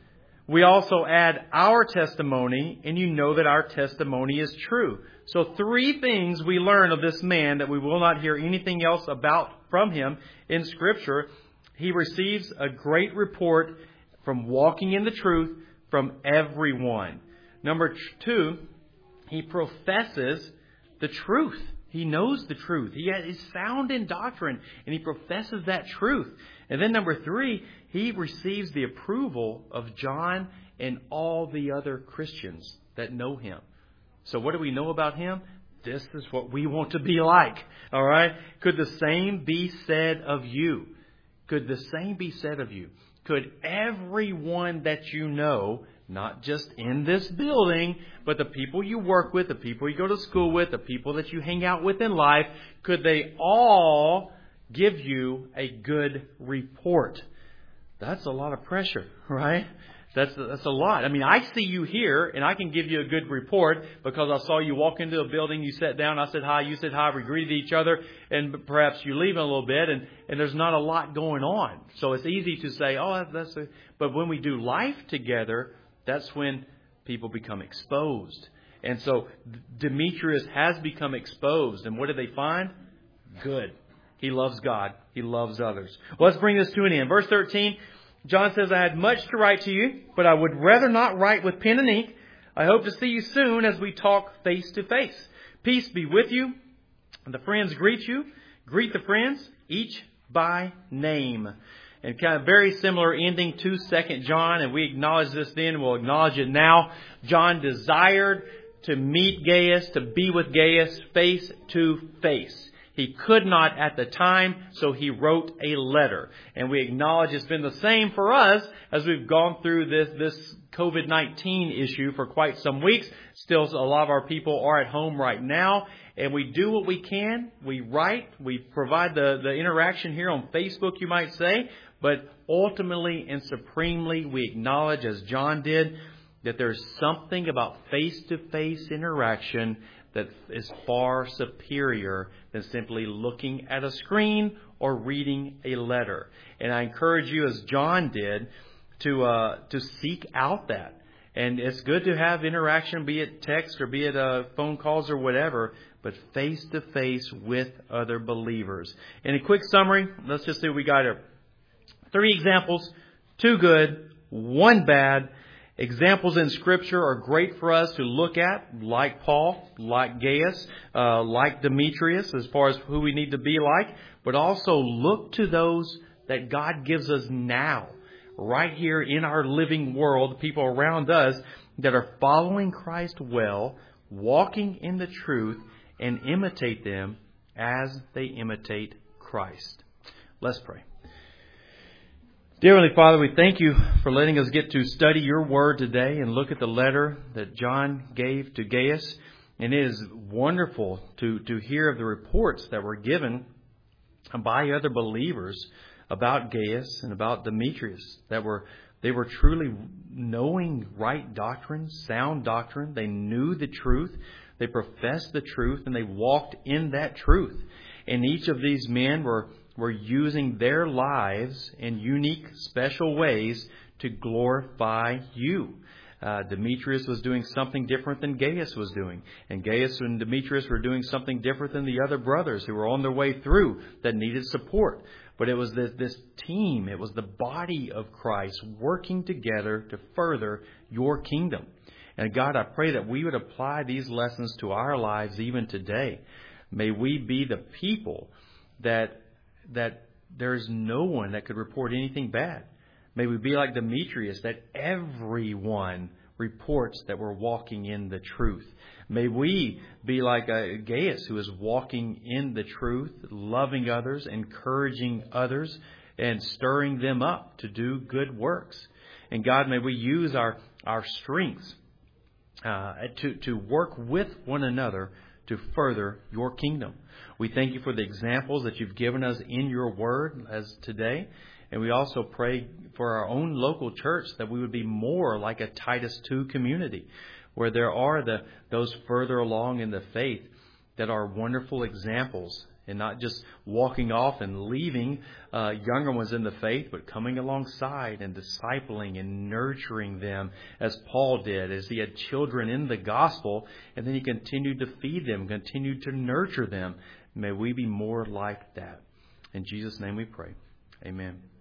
we also add our testimony, and you know that our testimony is true. So 3 things we learn of this man that we will not hear anything else about from him in Scripture. He receives a great report from walking in the truth from everyone. Number 2, he professes the truth. He knows the truth. He is sound in doctrine, and he professes that truth. And then number 3, he receives the approval of John and all the other Christians that know him. So what do we know about him? This is what we want to be like. All right? Could the same be said of you? Could the same be said of you? Could everyone that you know, not just in this building, but the people you work with, the people you go to school with, the people that you hang out with in life, could they all give you a good report? That's a lot of pressure, right? That's a lot. I mean, I see you here, and I can give you a good report because I saw you walk into a building, you sat down, I said hi, you said hi, we greeted each other, and perhaps you leave in a little bit, and there's not a lot going on. So it's easy to say, but when we do life together, that's when people become exposed. And so Demetrius has become exposed. And what did they find? Good. He loves God. He loves others. Well, let's bring this to an end. Verse 13, John says, I had much to write to you, but I would rather not write with pen and ink. I hope to see you soon as we talk face to face. Peace be with you. The friends greet you. Greet the friends, each by name. And kind of very similar ending to 2 John, and we acknowledge this then, we'll acknowledge it now. John desired to meet Gaius, to be with Gaius face to face. He could not at the time, so he wrote a letter. And we acknowledge it's been the same for us as we've gone through this COVID-19 issue for quite some weeks. Still, a lot of our people are at home right now. And we do what we can. We write. We provide the interaction here on Facebook, you might say. But ultimately and supremely, we acknowledge, as John did, that there's something about face-to-face interaction that is far superior than simply looking at a screen or reading a letter. And I encourage you, as John did, to seek out that. And it's good to have interaction, be it text or be it phone calls or whatever, but face-to-face with other believers. In a quick summary, let's just say we got 3 examples, 2 good, 1 bad. Examples in Scripture are great for us to look at, like Paul, like Gaius, like Demetrius, as far as who we need to be like, but also look to those that God gives us now, right here in our living world, people around us that are following Christ well, walking in the truth, and imitate them as they imitate Christ. Let's pray. Dear Heavenly Father, we thank you for letting us get to study your word today and look at the letter that John gave to Gaius. And it is wonderful to hear of the reports that were given by other believers about Gaius and about Demetrius, that they were truly knowing right doctrine, sound doctrine. They knew the truth. They professed the truth, and they walked in that truth. And each of these men were using their lives in unique, special ways to glorify you. Demetrius was doing something different than Gaius was doing. And Gaius and Demetrius were doing something different than the other brothers who were on their way through that needed support. But it was this team, it was the body of Christ working together to further your kingdom. And God, I pray that we would apply these lessons to our lives even today. May we be the people that there is no one that could report anything bad. May we be like Demetrius, that everyone reports that we're walking in the truth. May we be like Gaius, who is walking in the truth, loving others, encouraging others, and stirring them up to do good works. And God, may we use our strengths to work with one another to further your kingdom. We thank you for the examples that you've given us in your word as today. And we also pray for our own local church that we would be more like a Titus 2 community, where there are those further along in the faith that are wonderful examples, and not just walking off and leaving younger ones in the faith, but coming alongside and discipling and nurturing them as Paul did, as he had children in the gospel, and then he continued to feed them, continued to nurture them. May we be more like that. In Jesus' name we pray. Amen.